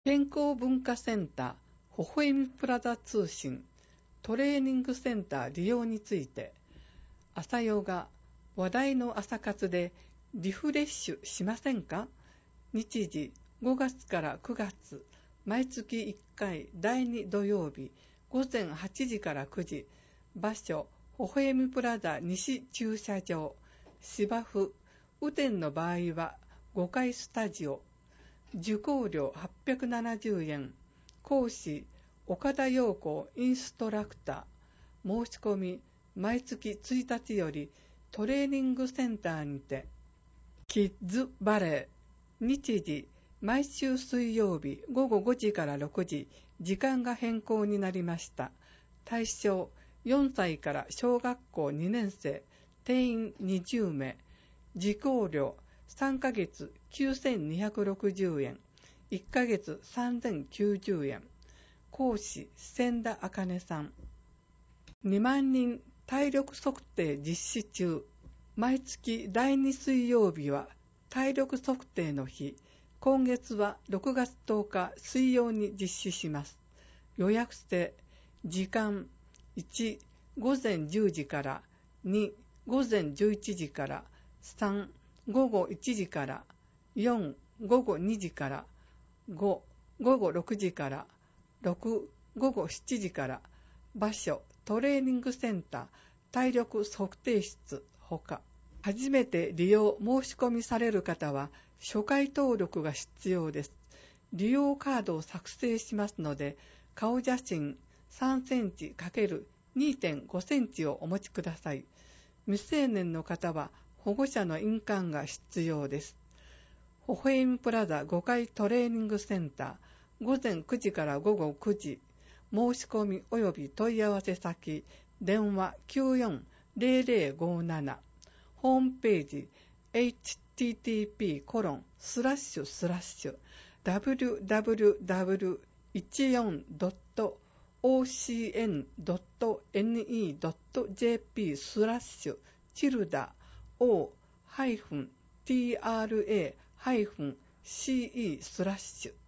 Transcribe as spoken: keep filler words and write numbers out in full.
健康文化センター、微笑みプラザ通信、トレーニングセンター利用について、朝ヨガ、話題の朝活でリフレッシュしませんか？日時、ごがつからくがつ、毎月いっかいだいに土曜日、ごぜんはちじからくじ、場所、微笑みプラザ西駐車場、芝生、雨天の場合はごかいスタジオ、受講料はっぴゃくななじゅうえん、講師、岡田陽子インストラクター、申し込み、毎月ついたちよりトレーニングセンターにて、キッズバレー、日時、毎週水曜日ごごごじからろくじ、時間が変更になりました。対象、よんさいから小学校にねんせい、定員にじゅうめい、受講料さんかげつきゅうせんにひゃくろくじゅうえん、いっかげつさんぜんきゅうじゅうえん、講師、千田茜さん。にまんにん体力測定実施中。毎月だいに水曜日は体力測定の日。今月はろくがつとおか水曜に実施します。予約制。時間いち、ごぜんじゅうじから、に、ごぜんじゅういちじから、さん、ごごいちじから、よん、ごごにじから、ご、ごごろくじから、ろく、ごごしちじから、場所、トレーニングセンター、体力測定室ほか、初めて利用申し込みされる方は、初回登録が必要です。利用カードを作成しますので、顔写真さんセンチ ×にてんご センチをお持ちください。未成年の方は保護者の印鑑が必要です。微笑みプラザごかいトレーニングセンター、ごぜんくじからごごくじ、申し込み及び問い合わせ先、電話きゅうよんぜろぜろごなな、ホームページ エイチティーティーピーコロンスラッシュスラッシュダブリュダブリュダブリュいちよんドットオーシーエヌドットネットドットジェーピー スラッシュチルダ O ハイフン ティーアールエー ハイフン シーイー スラッシュ